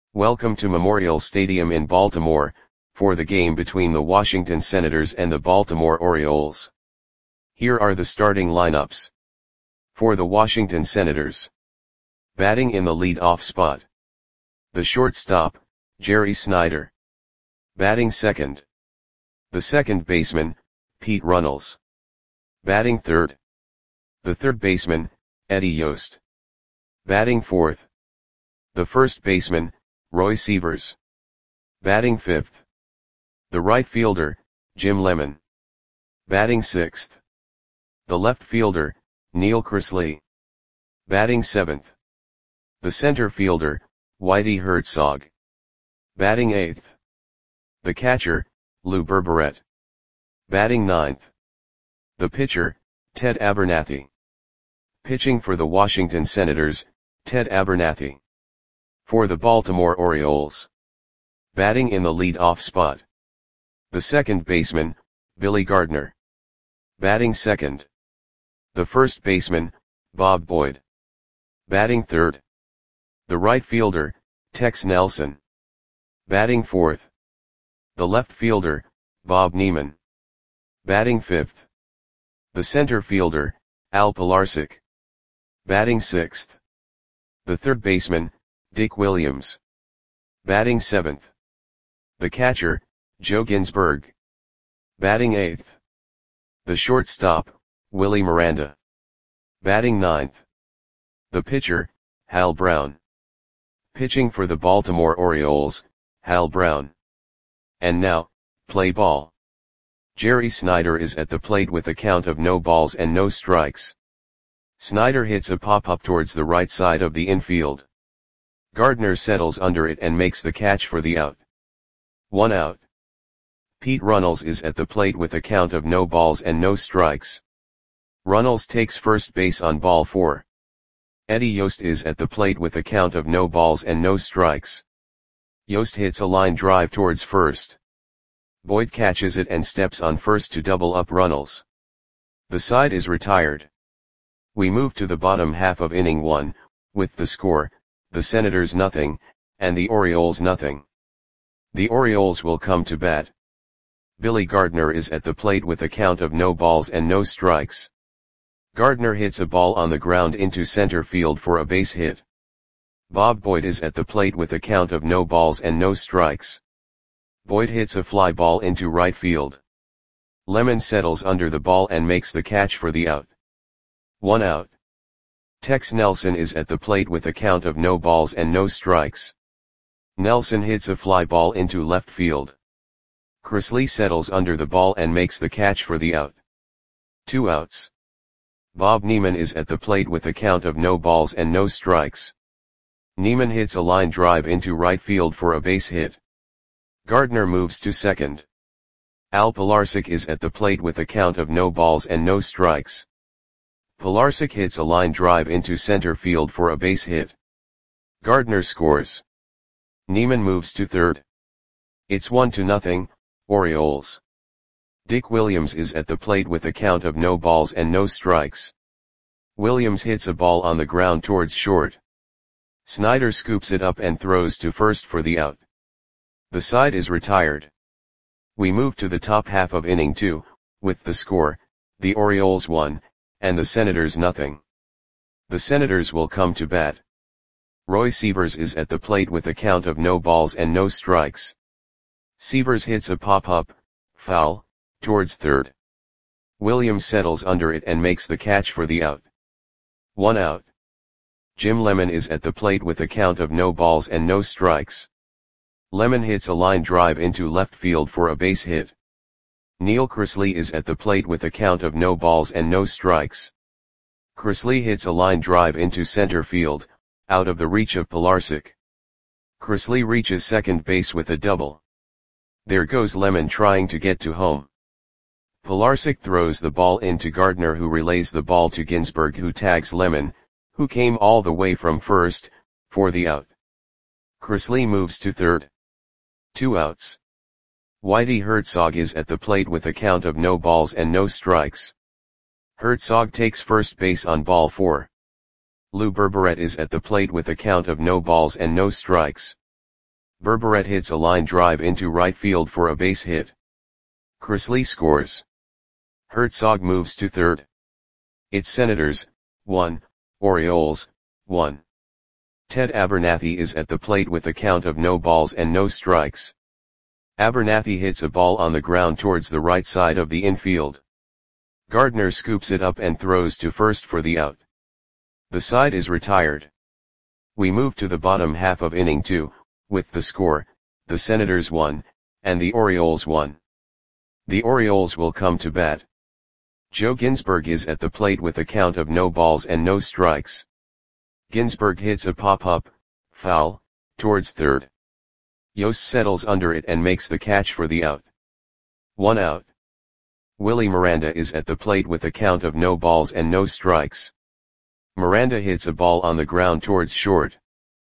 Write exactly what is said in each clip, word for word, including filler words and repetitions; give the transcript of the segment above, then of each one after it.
Welcome to Memorial Stadium in Baltimore, for the game between the Washington Senators and the Baltimore Orioles. Here are the starting lineups. For the Washington Senators. Batting in the lead-off spot. The shortstop, Jerry Snyder. Batting second. The second baseman, Pete Runnels. Batting third. The third baseman, Eddie Yost. Batting fourth. The first baseman, Roy Sievers. Batting fifth. The right fielder, Jim Lemon. Batting sixth. The left fielder, Neil Chrisley. Batting seventh. The center fielder, Whitey Herzog. Batting eighth. The catcher, Lou Berberet. Batting ninth. The pitcher, Ted Abernathy. Pitching for the Washington Senators, Ted Abernathy. For the Baltimore Orioles. Batting in the lead-off spot. The second baseman, Billy Gardner. Batting second. The first baseman, Bob Boyd. Batting third. The right fielder, Tex Nelson. Batting fourth. The left fielder, Bob Neiman. Batting fifth. The center fielder, Al Pilarczyk. Batting sixth. The third baseman, Dick Williams. Batting seventh. The catcher, Joe Ginsberg. Batting eighth. The shortstop, Willie Miranda. Batting ninth. The pitcher, Hal Brown. Pitching for the Baltimore Orioles, Hal Brown. And now, play ball. Jerry Snyder is at the plate with a count of no balls and no strikes. Snyder hits a pop-up towards the right side of the infield. Gardner settles under it and makes the catch for the out. One out. Pete Runnels is at the plate with a count of no balls and no strikes. Runnels takes first base on ball four. Eddie Yost is at the plate with a count of no balls and no strikes. Yost hits a line drive towards first. Boyd catches it and steps on first to double up Runnels. The side is retired. We move to the bottom half of inning one, with the score, the Senators nothing, and the Orioles nothing. The Orioles will come to bat. Billy Gardner is at the plate with a count of no balls and no strikes. Gardner hits a ball on the ground into center field for a base hit. Bob Boyd is at the plate with a count of no balls and no strikes. Boyd hits a fly ball into right field. Lemon settles under the ball and makes the catch for the out. One out. Tex Nelson is at the plate with a count of no balls and no strikes. Nelson hits a fly ball into left field. Chrisley settles under the ball and makes the catch for the out. Two outs. Bob Neiman is at the plate with a count of no balls and no strikes. Neiman hits a line drive into right field for a base hit. Gardner moves to second. Al Pilarczyk is at the plate with a count of no balls and no strikes. Pilarczyk hits a line drive into center field for a base hit. Gardner scores. Neiman moves to third. It's one to nothing, Orioles. Dick Williams is at the plate with a count of no balls and no strikes. Williams hits a ball on the ground towards short. Snyder scoops it up and throws to first for the out. The side is retired. We move to the top half of inning two, with the score, the Orioles one, and the Senators nothing. The Senators will come to bat. Roy Sievers is at the plate with a count of no balls and no strikes. Sievers hits a pop-up, foul, towards third. Williams settles under it and makes the catch for the out. One out. Jim Lemon is at the plate with a count of no balls and no strikes. Lemon hits a line drive into left field for a base hit. Neil Chrisley is at the plate with a count of no balls and no strikes. Chrisley hits a line drive into center field, out of the reach of Pilarczyk. Chrisley reaches second base with a double. There goes Lemon trying to get to home. Pilarczyk throws the ball into Gardner, who relays the ball to Ginsberg, who tags Lemon, who came all the way from first, for the out. Chrisley moves to third. Two outs. Whitey Herzog is at the plate with a count of no balls and no strikes. Herzog takes first base on ball four. Lou Berberet is at the plate with a count of no balls and no strikes. Berberet hits a line drive into right field for a base hit. Chrisley scores. Herzog moves to third. It's Senators, one, Orioles, one. Ted Abernathy is at the plate with a count of no balls and no strikes. Abernathy hits a ball on the ground towards the right side of the infield. Gardner scoops it up and throws to first for the out. The side is retired. We move to the bottom half of inning two, with the score, the Senators one, and the Orioles one. The Orioles will come to bat. Joe Ginsberg is at the plate with a count of no balls and no strikes. Ginsberg hits a pop-up, foul, towards third. Yost settles under it and makes the catch for the out. One out. Willie Miranda is at the plate with a count of no balls and no strikes. Miranda hits a ball on the ground towards short.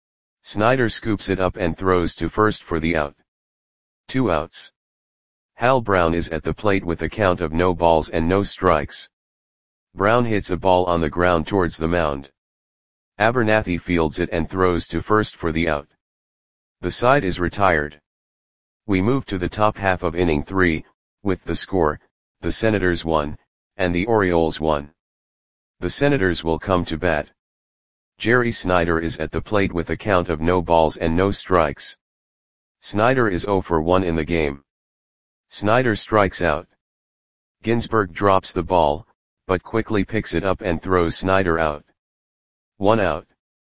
Snyder scoops it up and throws to first for the out. Two outs. Hal Brown is at the plate with a count of no balls and no strikes. Brown hits a ball on the ground towards the mound. Abernathy fields it and throws to first for the out. The side is retired. We move to the top half of inning three, with the score, the Senators one, and the Orioles one. The Senators will come to bat. Jerry Snyder is at the plate with a count of no balls and no strikes. Snyder is zero for one in the game. Snyder strikes out. Ginsberg drops the ball, but quickly picks it up and throws Snyder out. One out.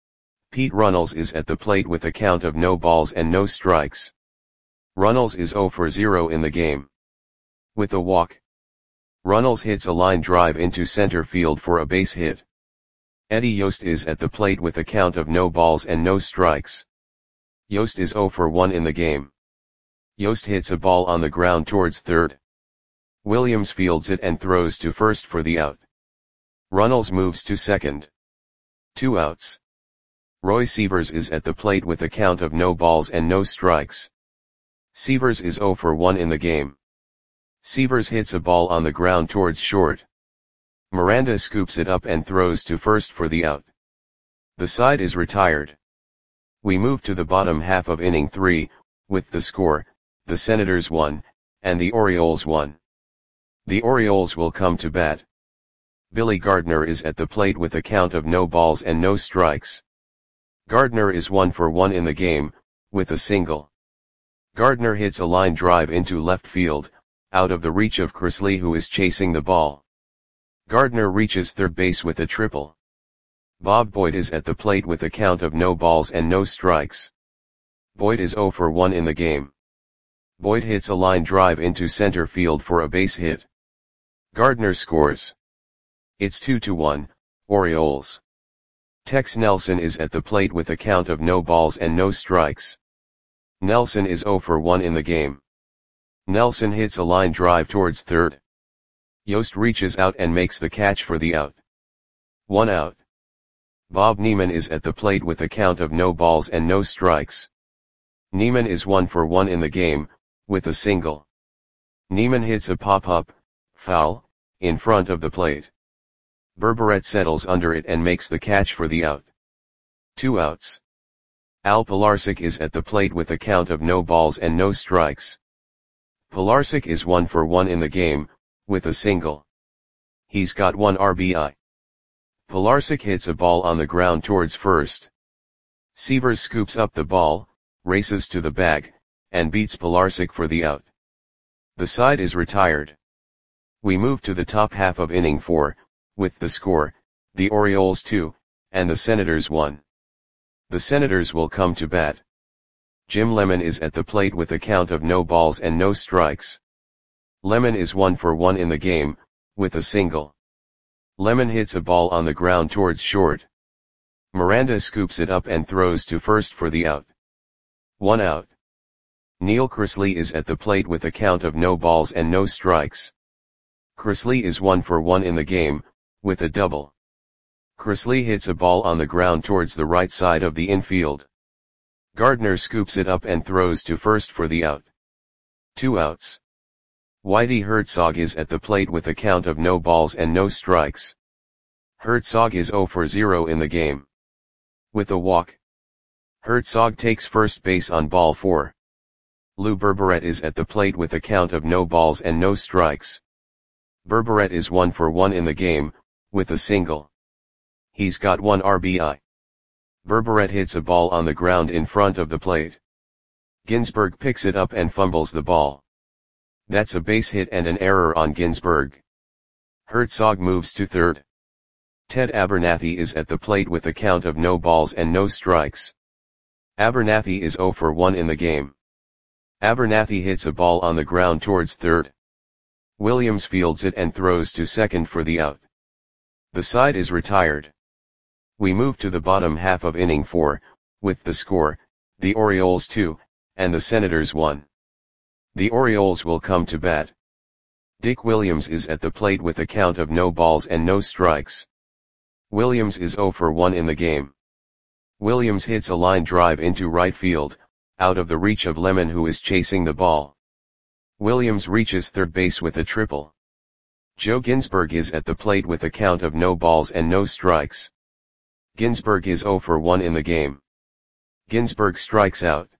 Pete Runnels is at the plate with a count of no balls and no strikes. Runnels is zero for zero in the game. With a walk. Runnels hits a line drive into center field for a base hit. Eddie Yost is at the plate with a count of no balls and no strikes. Yost is zero for one in the game. Yost hits a ball on the ground towards third. Williams fields it and throws to first for the out. Runnels moves to second. Two outs. Roy Sievers is at the plate with a count of no balls and no strikes. Sievers is zero for one in the game. Sievers hits a ball on the ground towards short. Miranda scoops it up and throws to first for the out. The side is retired. We move to the bottom half of inning three, with the score, the Senators one, and the Orioles one. The Orioles will come to bat. Billy Gardner is at the plate with a count of no balls and no strikes. Gardner is one for one in the game, with a single. Gardner hits a line drive into left field, out of the reach of Chrisley, who is chasing the ball. Gardner reaches third base with a triple. Bob Boyd is at the plate with a count of no balls and no strikes. Boyd is zero for one in the game. Boyd hits a line drive into center field for a base hit. Gardner scores. It's two to one, Orioles. Tex Nelson is at the plate with a count of no balls and no strikes. Nelson is zero for one in the game. Nelson hits a line drive towards third. Yost reaches out and makes the catch for the out. One out. Bob Neiman is at the plate with a count of no balls and no strikes. Neiman is one for one in the game, with a single. Neiman hits a pop-up, foul, in front of the plate. Berberet settles under it and makes the catch for the out. Two outs. Al Pilarczyk is at the plate with a count of no balls and no strikes. Pilarczyk is one for one in the game, with a single. He's got one R B I. Pilarczyk hits a ball on the ground towards first. Sievers scoops up the ball, races to the bag, and beats Pilarczyk for the out. The side is retired. We move to the top half of inning four, with the score, the Orioles two, and the Senators one. The Senators will come to bat. Jim Lemon is at the plate with a count of no balls and no strikes. Lemon is one for one in the game, with a single. Lemon hits a ball on the ground towards short. Miranda scoops it up and throws to first for the out. One out. Neil Chrisley is at the plate with a count of no balls and no strikes. Chrisley is one for one in the game, with a double. Chrisley hits a ball on the ground towards the right side of the infield. Gardner scoops it up and throws to first for the out. Two outs. Whitey Herzog is at the plate with a count of no balls and no strikes. Herzog is zero for zero in the game. With a walk. Herzog takes first base on ball four. Lou Berberet is at the plate with a count of no balls and no strikes. Berberet is one for one in the game, with a single. He's got one R B I. Berberet hits a ball on the ground in front of the plate. Ginsberg picks it up and fumbles the ball. That's a base hit and an error on Ginsberg. Herzog moves to third. Ted Abernathy is at the plate with a count of no balls and no strikes. Abernathy is zero for one in the game. Abernathy hits a ball on the ground towards third. Williams fields it and throws to second for the out. The side is retired. We move to the bottom half of inning four, with the score, the Orioles two, and the Senators one. The Orioles will come to bat. Dick Williams is at the plate with a count of no balls and no strikes. Williams is zero for one in the game. Williams hits a line drive into right field, out of the reach of Lemon, who is chasing the ball. Williams reaches third base with a triple. Joe Ginsberg is at the plate with a count of no balls and no strikes. Ginsberg is zero for one in the game. Ginsberg strikes out.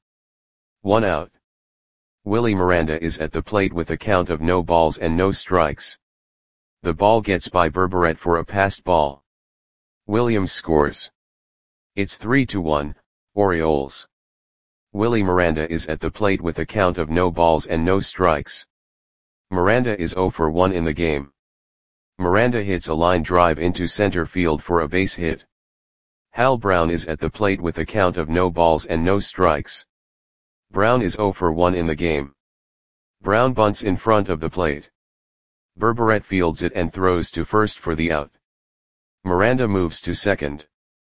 One out. Willie Miranda is at the plate with a count of no balls and no strikes. The ball gets by Berberet for a passed ball. Williams scores. It's three to one, Orioles. Willie Miranda is at the plate with a count of no balls and no strikes. Miranda is zero for one in the game. Miranda hits a line drive into center field for a base hit. Hal Brown is at the plate with a count of no balls and no strikes. Brown is zero for one in the game. Brown bunts in front of the plate. Berberet fields it and throws to first for the out. Miranda moves to second.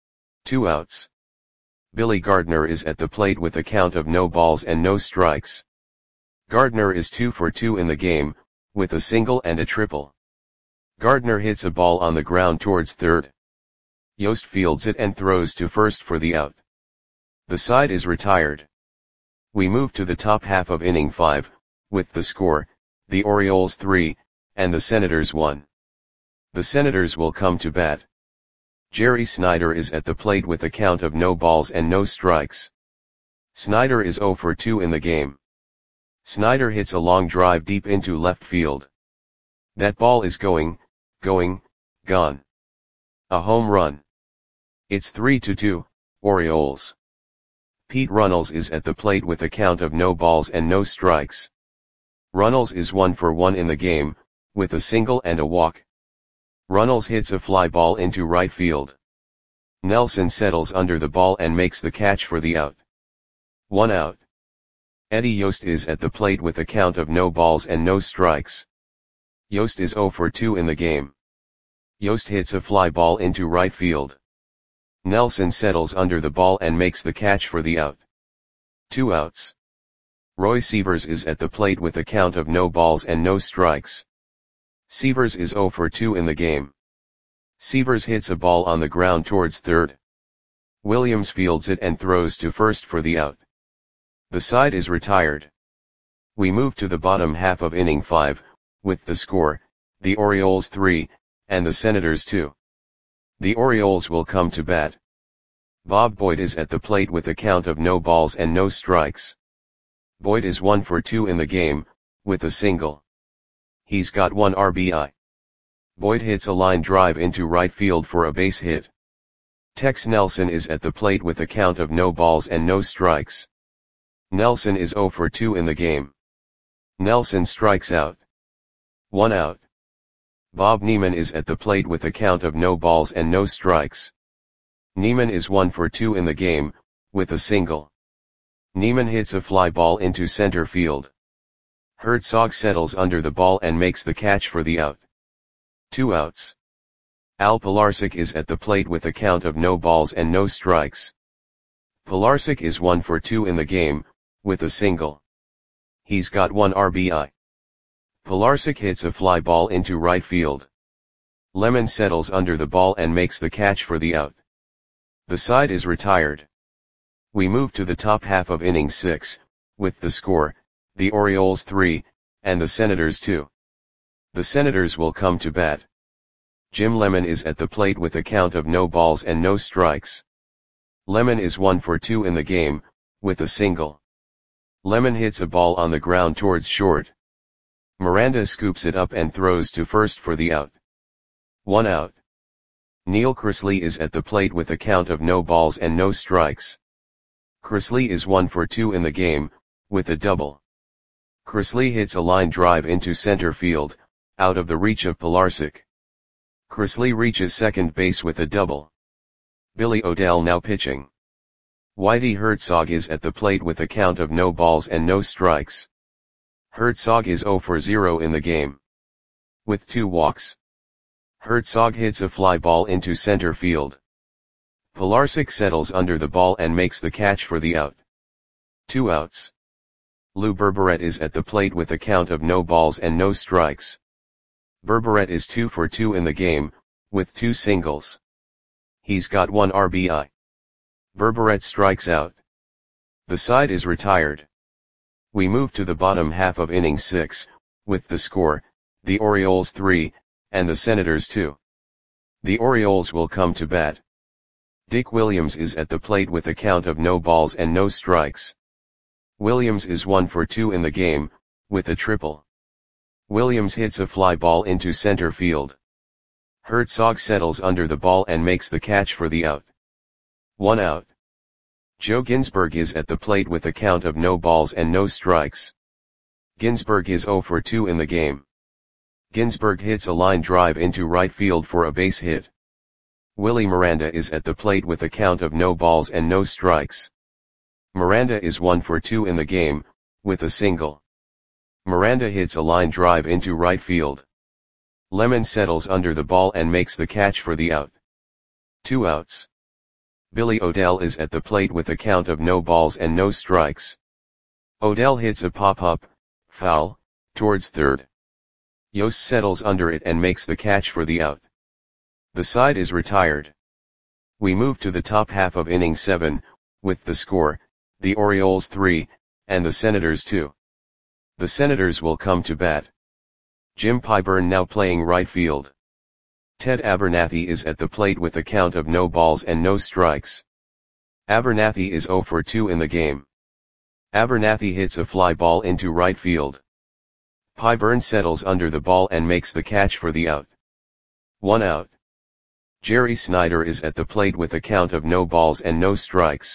Two outs. Billy Gardner is at the plate with a count of no balls and no strikes. Gardner is two for two in the game, with a single and a triple. Gardner hits a ball on the ground towards third. Yost fields it and throws to first for the out. The side is retired. We move to the top half of inning five, with the score, the Orioles three, and the Senators one. The Senators will come to bat. Jerry Snyder is at the plate with a count of no balls and no strikes. Snyder is zero for two in the game. Snyder hits a long drive deep into left field. That ball is going, going, gone. A home run. It's three to two, Orioles. Pete Runnels is at the plate with a count of no balls and no strikes. Runnels is one for one in the game, with a single and a walk. Runnels hits a fly ball into right field. Nelson settles under the ball and makes the catch for the out. One out. Eddie Yost is at the plate with a count of no balls and no strikes. Yost is zero for two in the game. Yost hits a fly ball into right field. Nelson settles under the ball and makes the catch for the out. Two outs. Roy Sievers is at the plate with a count of no balls and no strikes. Sievers is zero for two in the game. Sievers hits a ball on the ground towards third. Williams fields it and throws to first for the out. The side is retired. We move to the bottom half of inning five, with the score, the Orioles three, and the Senators two. The Orioles will come to bat. Bob Boyd is at the plate with a count of no balls and no strikes. Boyd is one for two in the game, with a single. He's got one R B I. Boyd hits a line drive into right field for a base hit. Tex Nelson is at the plate with a count of no balls and no strikes. Nelson is zero for two in the game. Nelson strikes out. One out. Bob Neiman is at the plate with a count of no balls and no strikes. Neiman is one for two in the game, with a single. Neiman hits a fly ball into center field. Herzog settles under the ball and makes the catch for the out. Two outs. Al Pilarczyk is at the plate with a count of no balls and no strikes. Pilarczyk is one for two in the game, with a single. He's got one R B I. Pilarczyk hits a fly ball into right field. Lemon settles under the ball and makes the catch for the out. The side is retired. We move to the top half of inning six, with the score, the Orioles three, and the Senators two. The Senators will come to bat. Jim Lemon is at the plate with a count of no balls and no strikes. Lemon is one for two in the game, with a single. Lemon hits a ball on the ground towards short. Miranda scoops it up and throws to first for the out. One out. Neil Chrisley is at the plate with a count of no balls and no strikes. Chrisley is one for two in the game, with a double. Chrisley hits a line drive into center field, out of the reach of Pilarczyk. Chrisley reaches second base with a double. Billy O'Dell now pitching. Whitey Herzog is at the plate with a count of no balls and no strikes. Herzog is zero for zero in the game. With two walks. Herzog hits a fly ball into center field. Pilarczyk settles under the ball and makes the catch for the out. Two outs. Lou Berberet is at the plate with a count of no balls and no strikes. Berberet is two for two in the game, with two singles. He's got one R B I. Berberet strikes out. The side is retired. We move to the bottom half of inning six, with the score, the Orioles three, and the Senators two. The Orioles will come to bat. Dick Williams is at the plate with a count of no balls and no strikes. Williams is one for two in the game, with a triple. Williams hits a fly ball into center field. Herzog settles under the ball and makes the catch for the out. One out. Joe Ginsberg is at the plate with a count of no balls and no strikes. Ginsberg is zero for two in the game. Ginsberg hits a line drive into right field for a base hit. Willie Miranda is at the plate with a count of no balls and no strikes. Miranda is one for two in the game, with a single. Miranda hits a line drive into right field. Lemon settles under the ball and makes the catch for the out. Two outs. Billy O'Dell is at the plate with a count of no balls and no strikes. O'Dell hits a pop-up, foul, towards third. Yost settles under it and makes the catch for the out. The side is retired. We move to the top half of inning seven, with the score, the Orioles three, and the Senators two. The Senators will come to bat. Jim Pyburn now playing right field. Ted Abernathy is at the plate with a count of no balls and no strikes. Abernathy is zero for two in the game. Abernathy hits a fly ball into right field. Pyburn settles under the ball and makes the catch for the out. One out. Jerry Snyder is at the plate with a count of no balls and no strikes.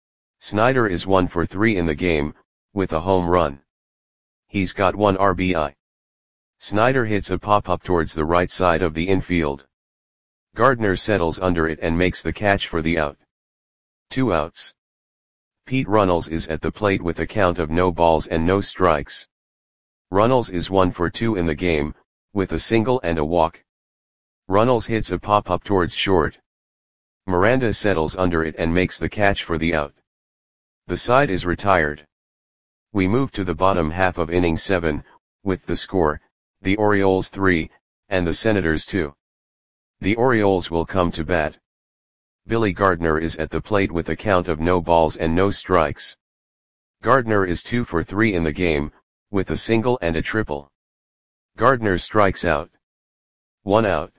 Snyder is one for three in the game, with a home run. He's got one R B I. Snyder hits a pop-up towards the right side of the infield. Gardner settles under it and makes the catch for the out. Two outs. Pete Runnels is at the plate with a count of no balls and no strikes. Runnels is one for two in the game, with a single and a walk. Runnels hits a pop-up towards short. Miranda settles under it and makes the catch for the out. The side is retired. We move to the bottom half of inning seven, with the score, the Orioles three, and the Senators two. The Orioles will come to bat. Billy Gardner is at the plate with a count of no balls and no strikes. Gardner is two for three in the game, with a single and a triple. Gardner strikes out. One out.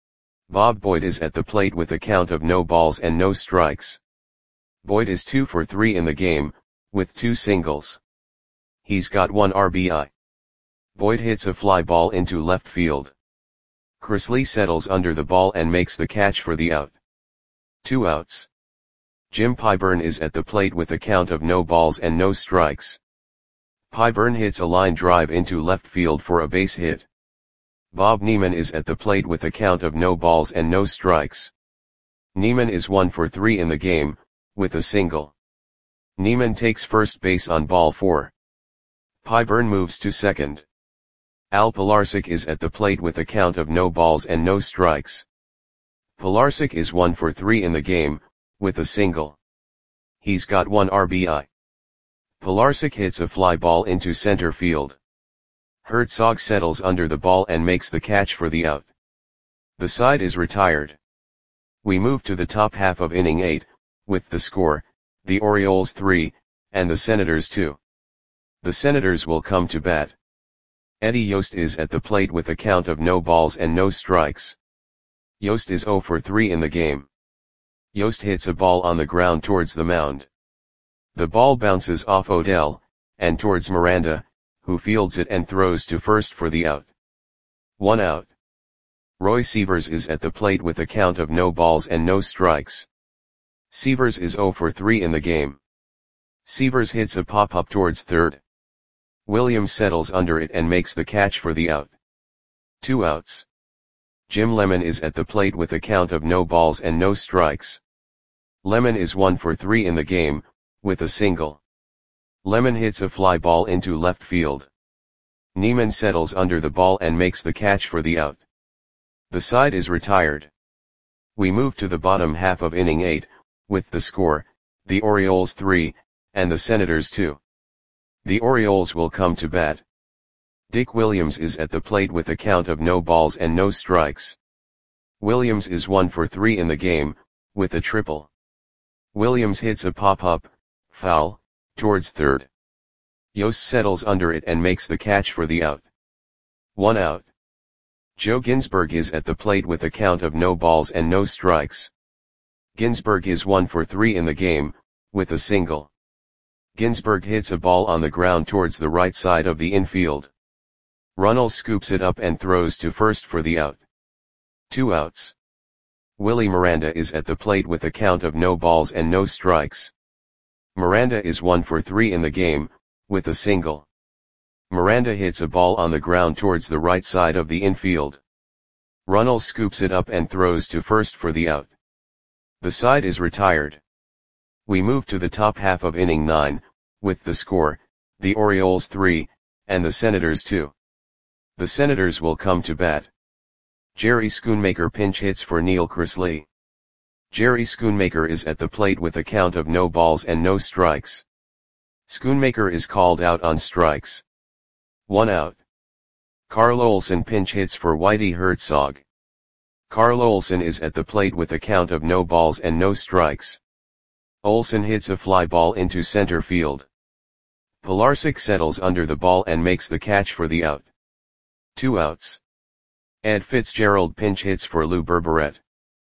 Bob Boyd is at the plate with a count of no balls and no strikes. Boyd is two for three in the game, with two singles. He's got one R B I. Boyd hits a fly ball into left field. Chrisley settles under the ball and makes the catch for the out. Two outs. Jim Pyburn is at the plate with a count of no balls and no strikes. Pyburn hits a line drive into left field for a base hit. Bob Neiman is at the plate with a count of no balls and no strikes. Neiman is one for three in the game, with a single. Neiman takes first base on ball four. Pyburn moves to second. Al Pilarczyk is at the plate with a count of no balls and no strikes. Pilarczyk is one for three in the game, with a single. He's got one R B I. Pilarczyk hits a fly ball into center field. Herzog settles under the ball and makes the catch for the out. The side is retired. We move to the top half of inning eight, with the score, the Orioles three, and the Senators two. The Senators will come to bat. Eddie Yost is at the plate with a count of no balls and no strikes. Yost is zero for three in the game. Yost hits a ball on the ground towards the mound. The ball bounces off Odell, and towards Miranda, who fields it and throws to first for the out. One out. Roy Sievers is at the plate with a count of no balls and no strikes. Sievers is zero for three in the game. Sievers hits a pop-up towards third. Williams settles under it and makes the catch for the out. Two outs. Jim Lemon is at the plate with a count of no balls and no strikes. Lemon is one for three in the game, with a single. Lemon hits a fly ball into left field. Neiman settles under the ball and makes the catch for the out. The side is retired. We move to the bottom half of inning eight, with the score, the Orioles three, and the Senators two. The Orioles will come to bat. Dick Williams is at the plate with a count of no balls and no strikes. Williams is one for three in the game, with a triple. Williams hits a pop-up, foul, towards third. Yost settles under it and makes the catch for the out. One out. Joe Ginsberg is at the plate with a count of no balls and no strikes. Ginsberg is one for three in the game, with a single. Ginsberg hits a ball on the ground towards the right side of the infield. Runnels scoops it up and throws to first for the out. Two outs. Willie Miranda is at the plate with a count of no balls and no strikes. Miranda is one for three in the game, with a single. Miranda hits a ball on the ground towards the right side of the infield. Runnels scoops it up and throws to first for the out. The side is retired. We move to the top half of inning nine, with the score, the Orioles three, and the Senators two. The Senators will come to bat. Jerry Schoonmaker pinch hits for Neil Cresley. Jerry Schoonmaker is at the plate with a count of no balls and no strikes. Schoonmaker is called out on strikes. One out. Carl Olson pinch hits for Whitey Herzog. Carl Olson is at the plate with a count of no balls and no strikes. Olson hits a fly ball into center field. Pilarczyk settles under the ball and makes the catch for the out. Two outs. Ed Fitzgerald pinch hits for Lou Berberet.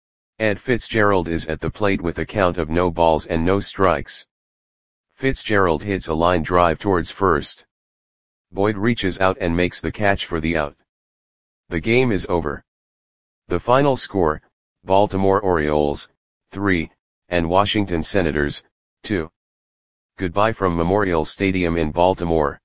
Ed Fitzgerald is at the plate with a count of no balls and no strikes. Fitzgerald hits a line drive towards first. Boyd reaches out and makes the catch for the out. The game is over. The final score, Baltimore Orioles, three, and Washington Senators, two. Goodbye from Memorial Stadium in Baltimore.